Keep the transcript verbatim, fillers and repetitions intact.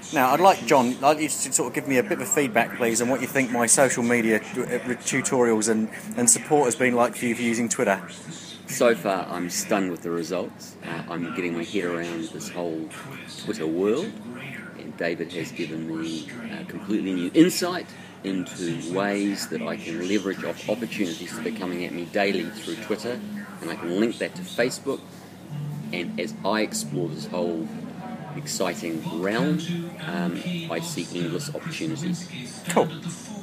Now, I'd like, John, I'd like you to sort of give me a bit of feedback, please, on what you think my social media tutorials and, and support has been like for you for using Twitter. So far, I'm stunned with the results. Uh, I'm getting my head around this whole Twitter world, and David has given me a completely new insight into ways that I can leverage off opportunities that are coming at me daily through Twitter, and I can link that to Facebook. And as I explore this whole exciting realm, um, I see endless opportunities. Cool.